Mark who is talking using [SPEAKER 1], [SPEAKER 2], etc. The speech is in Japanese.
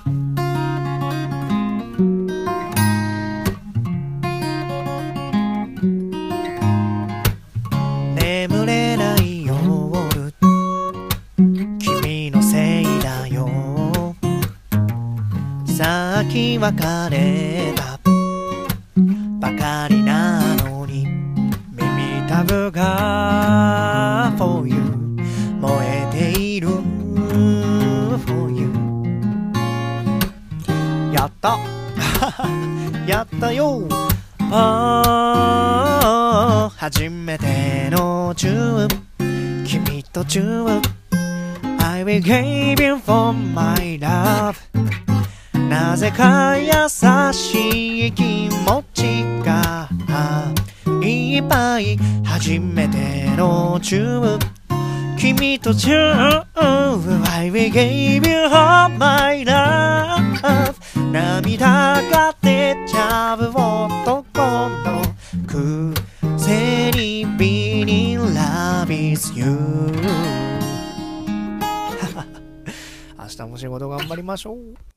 [SPEAKER 1] 眠れない夜、君のせいだよ。さっき別れたばかりなのに、耳たぶが For you 燃えている For you。 やったやったよ。初めてのチューブ、君とチューブ I will give you for my love。 なぜか優しい気持ちがいっぱい。初めてのチューブ、君とチューブ I will give you for my love。 涙が出ちゃう男のくせに Be in love with you。 明日も仕事頑張りましょう。